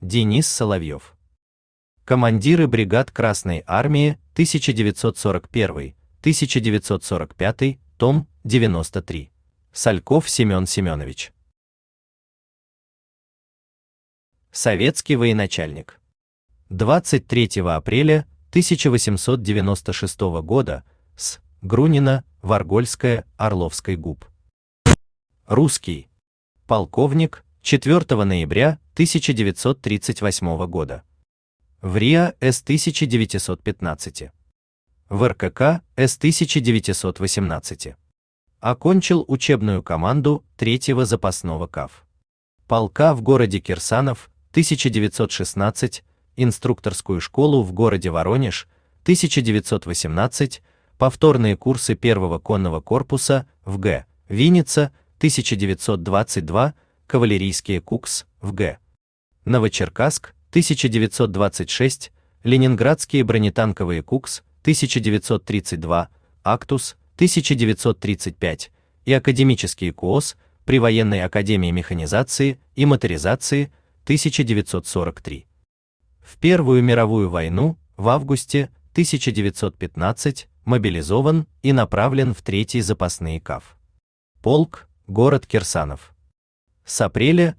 Денис Соловьев. Командиры бригад Красной Армии 1941-1945, том 93. Сальков Семен Семенович. Советский военачальник. 23 апреля 1896 года с Грунина, Варгольская, Орловской губ. Русский. Полковник. 4 ноября 1938 года. В РИА С 1915. В РКК С 1918. Окончил учебную команду 3-го запасного КАФ. Полка в городе Кирсанов 1916, инструкторскую школу в городе Воронеж 1918, повторные курсы 1-го конного корпуса в Г. Винница 1922, кавалерийские КУКС в Г. Новочеркасск 1926, ленинградские бронетанковые КУКС 1932, Актус 1935 и академические КУОС при Военной академии механизации и моторизации 1943. В Первую мировую войну в августе 1915 мобилизован и направлен в 3-й запасные КАФ. Полк, город Кирсанов. С апреля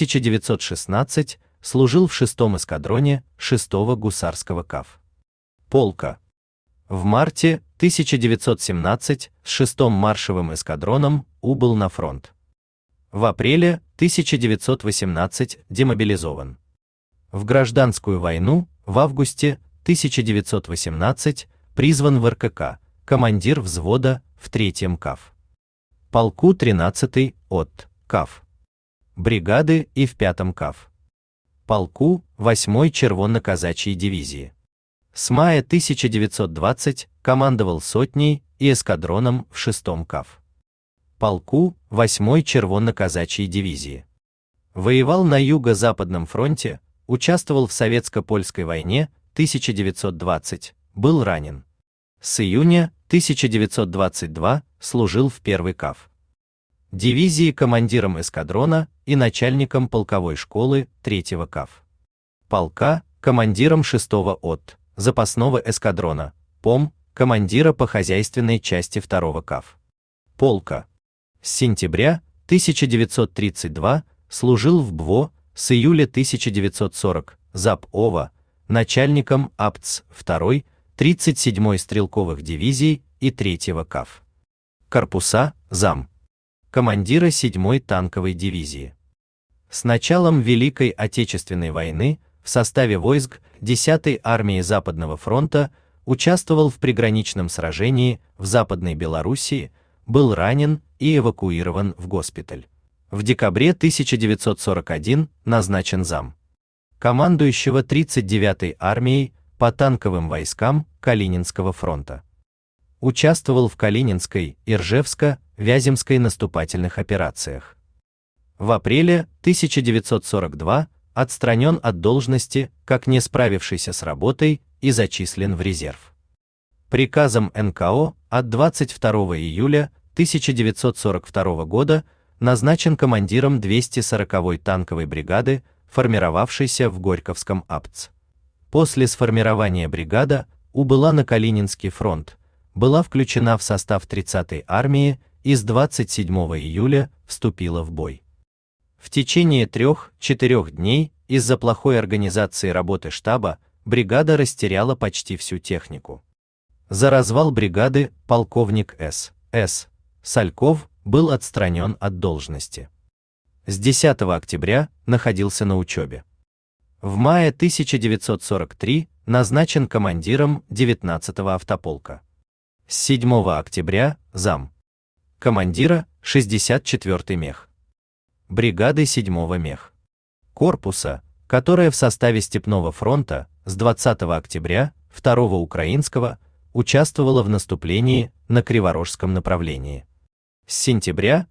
1916 служил в 6-м эскадроне 6-го гусарского КАФ. Полка. В марте 1917 с 6-м маршевым эскадроном убыл на фронт. В апреле 1918 демобилизован. В гражданскую войну в августе 1918 призван в РКК, командир взвода в 3-м КАФ. Полку 13-й от КАФ. Бригады и в 5-м КАФ. Полку 8-й червонно-казачьей дивизии. С мая 1920 командовал сотней и эскадроном в 6-м КАФ. Полку 8-й червонно-казачьей дивизии. Воевал на Юго-Западном фронте, участвовал в Советско-польской войне 1920, был ранен. С июня 1922 служил в 1-й КАФ. Дивизии командиром эскадрона и начальником полковой школы 3-го КАФ. Полка командиром 6-го от запасного эскадрона, ПОМ, командира по хозяйственной части 2-го КАФ. Полка. С сентября 1932 служил в БВО, с июля 1940 зап. ОВА, начальником АПЦ 2-й, 37-й стрелковых дивизий и 3-го КАФ. Корпуса, зам. Командира 7-й танковой дивизии. С началом Великой Отечественной войны в составе войск 10-й армии Западного фронта участвовал в приграничном сражении в Западной Белоруссии, был ранен и эвакуирован в госпиталь. В декабре 1941 назначен зам. Командующего 39-й армией по танковым войскам Калининского фронта. Участвовал в Калининской, Иржевско-Вяземской наступательных операциях. В апреле 1942 отстранен от должности как не справившийся с работой и зачислен в резерв. Приказом НКО от 22 июля 1942 года назначен командиром 240-й танковой бригады, формировавшейся в Горьковском АПЦ. После сформирования бригада убыла на Калининский фронт, была включена в состав 30-й армии и с 27 июля вступила в бой. В течение 3-4 дней из-за плохой организации работы штаба бригада растеряла почти всю технику. За развал бригады полковник С. Сальков был отстранен от должности. С 10 октября находился на учебе. В мае 1943 назначен командиром 19-го автополка. С 7 октября зам. Командира 64-й мех. Бригады 7-го мех. Корпуса, которая в составе Степного фронта с 20 октября 2-го украинского участвовала в наступлении на Криворожском направлении. С сентября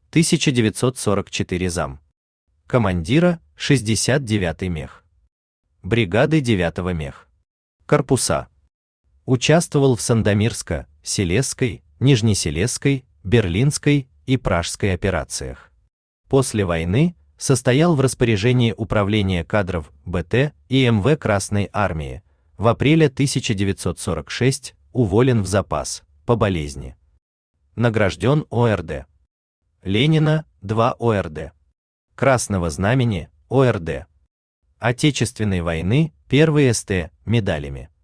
1944 зам. Командира 69-й мех. Бригады 9-го мех. Корпуса. Участвовал в Сандомирско, Селесской, Нижнеселесской, Берлинской и Пражской операциях. После войны состоял в распоряжении Управления кадров БТ и МВ Красной Армии. В апреле 1946 уволен в запас по болезни. Награжден ОРД Ленина 2 ОРД Красного Знамени ОРД Отечественной войны 1 СТ медалями.